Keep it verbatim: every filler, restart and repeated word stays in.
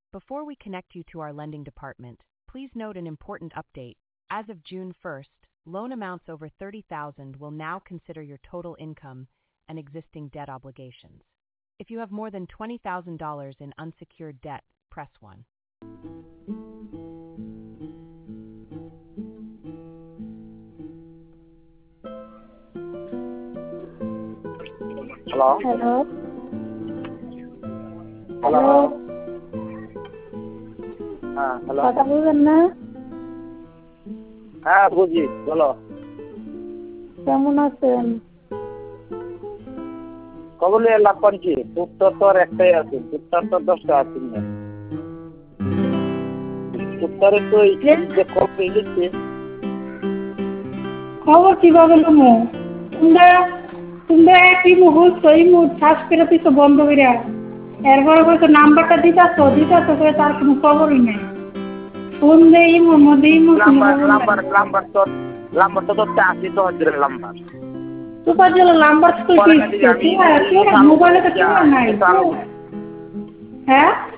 Before we connect you to our lending department, please note an important update. As of June first, loan amounts over thirty thousand dollars will now consider your total income and existing debt obligations. If you have more than twenty thousand dollars in unsecured debt, press one. Hello. Hello. Hello. Hello. হ্যাঁ hello কথা বলবেন না? হ্যাঁ বুঝি বলো কেমন আছেন? কবলে লাভ করছি উত্তর তো একটাই আছে উত্তর তো দশটা আছে না উত্তরে তো যে কপি লিখছে খবর কিভাবে নেবো? তোমরা তোমরা একই মুহূর্ত সেই মুহূর্ত শ্বাস করে দিছো বন্ধ করে এরপরে হয়তো নাম্বারটা দিতাছো দিতাছো করে তার কোনো খবরই নেই। ফোন দেই মোমো দেই নাম্বার নাম্বার নাম্বার তো নাম্বার তো তো আছে তো হচ্ছে নাম্বার তো পাজল নাম্বার তো কি মোবাইলে তো কেউ নাই হ্যাঁ